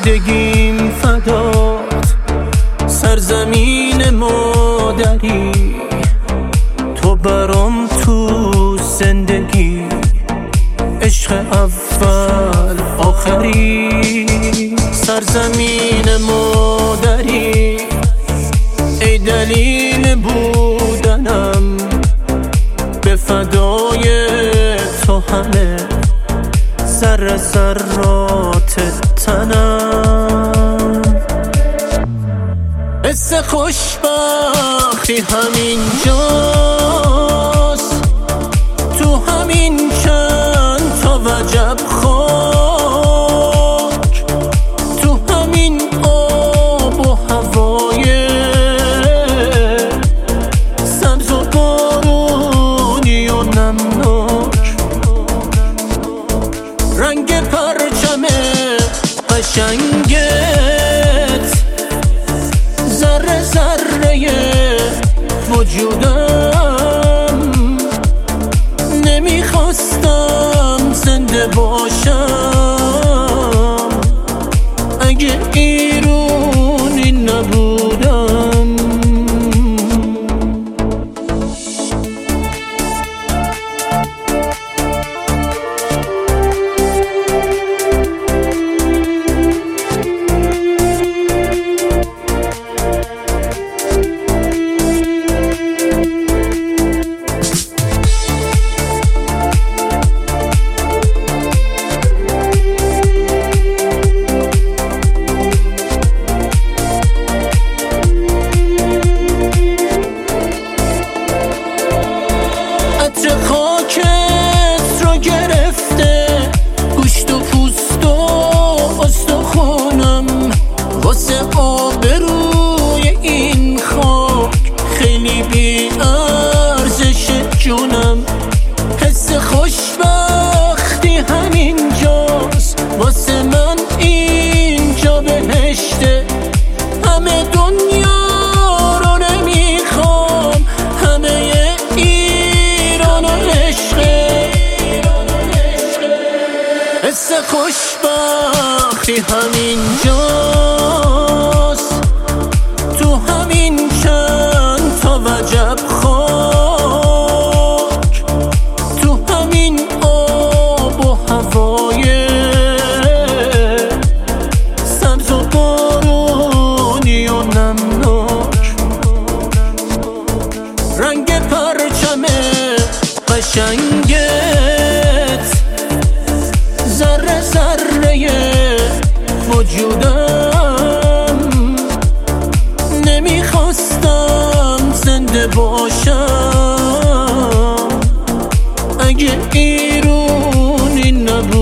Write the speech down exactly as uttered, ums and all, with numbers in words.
زندگیم فدات، سرزمین مادری تو برام تو زندگی، عشق اول آخری. سرزمین مادری ای دلیل بودنم، به فدای تو همه ذره ذرات تنم. حس خوشبختی همینجاست، تو همین چند تا وجب خاک، تو همین آب و هوای سبز و بارونی و نمناک. رنگ پرچم قشنگت ذره ذره وجودم، نمیخواستم زنده باشم اگه ایرونی نبودم. خاکت رو گرفته گوشت و پوست و استخونم، واسه آبروی این خاک خیلی بی ارزش جونم. حس خوشبختی همینجاست، واسه من اینجا بهشته. همه دنیا رو نمیخوام، همه حس خوشبختی همینجاست، تو همین چند تا وجب خاک، تو همین آب و هوای سبز و بارونی و نمناک. رنگ پرچم قشنگت ذره ذره وجودم، نمیخواستم زنده باشم اگه ایرونی نبود.